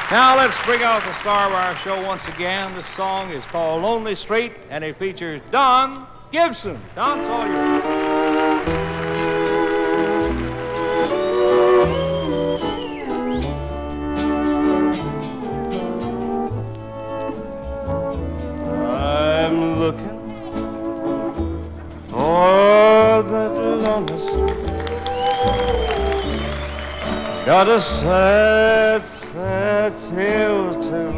Now let's bring out the star of our show once again. This song is called Lonely Street, and it features Don Gibson. Don, it's all yours. I'm looking for that lonely street. Got a sad, sad tale to tell.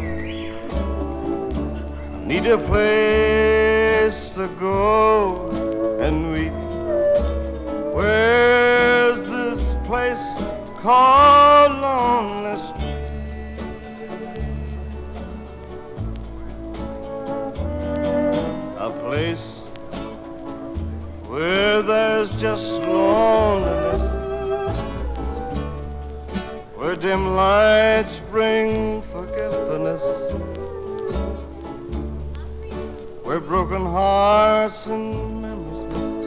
Need a place to go and weep. Where's this place called Lonely Street? A place where there's just loneliness, where dim lights bring forgetfulness, where broken hearts and memories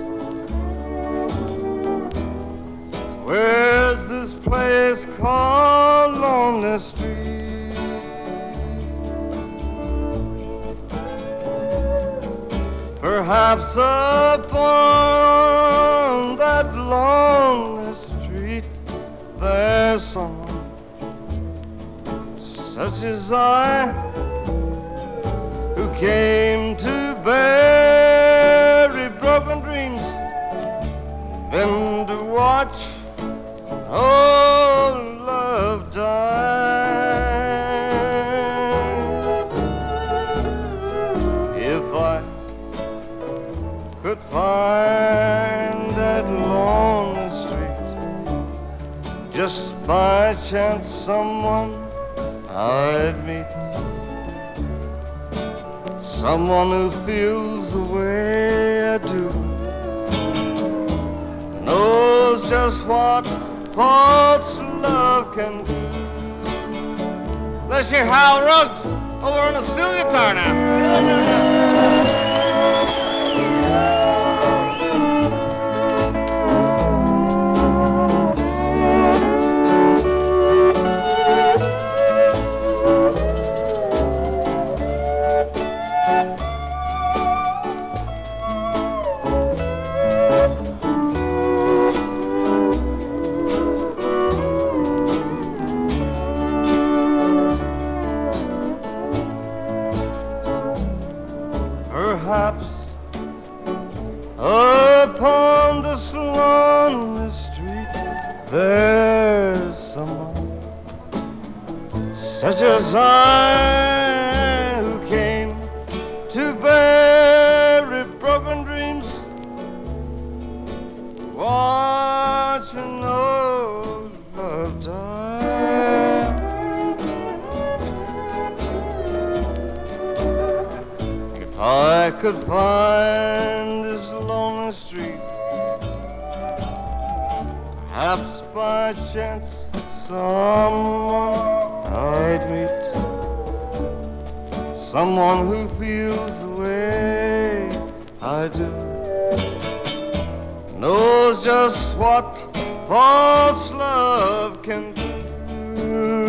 meet. Where's this place called Lonely Street? Perhaps upon that lonely street there's someone such as I, who came to bury broken dreams, then to watch old love die. If I could find that lonely street, just by chance someone I'd meet, someone who feels the way I do, knows just what false love can do. Let's hear Hal Ruggs over on a steel guitar now. Perhaps upon this lonely street there's someone such as I, who came to bury broken dreams, watching old love die. If I could find this lonely street, perhaps by chance someone I'd meet, someone who feels the way I do, knows just what false love can do.